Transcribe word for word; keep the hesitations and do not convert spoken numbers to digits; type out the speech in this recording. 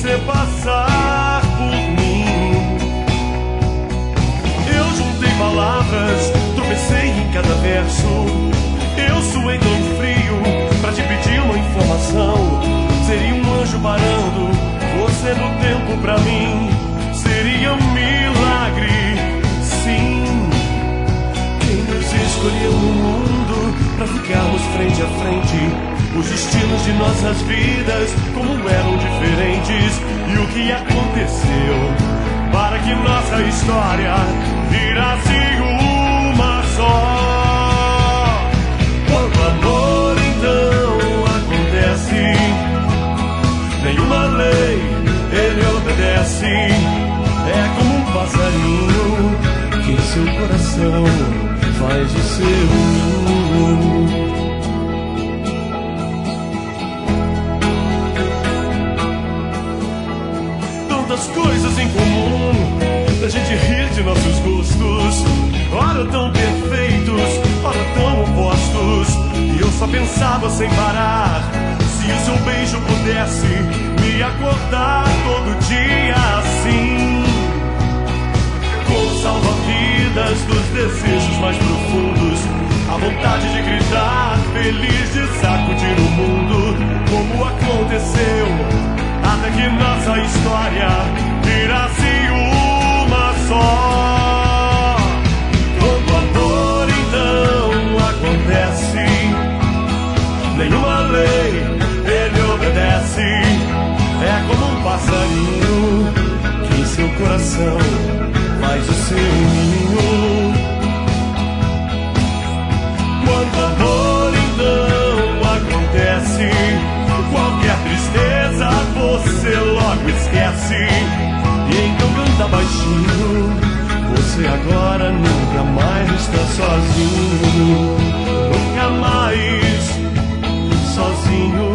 você passar por mim. Eu juntei palavras, tropecei em cada verso. Eu suei tão frio pra te pedir uma informação. Seria um anjo parando você no tempo pra mim. Seria um milagre, sim. Quem nos escolheu no mundo pra ficarmos frente a frente. Os destinos de nossas vidas, como eram diferentes. E o que aconteceu para que nossa história virasse uma só. Quando amor então acontece, nenhuma lei ele obedece. É como um passarinho que em seu coração faz o seu ninho. Tantas coisas em comum, da gente rir de nossos gostos, ora tão perfeitos, ora tão opostos. E eu só pensava sem parar, se o seu beijo pudesse me acordar todo dia assim, como salva-vidas dos desejos mais profundos, a vontade de gritar, feliz de sacudir o mundo, como aconteceu, até que nossa história virasse uma só. Quando o amor então acontece, nenhuma lei ele obedece. É como um passarinho que em seu coração faz o seu ninho. Quando o amor então acontece, qualquer tristeza você logo esquece. E então canta baixinho, você agora nunca mais está sozinho. Nunca mais sozinho.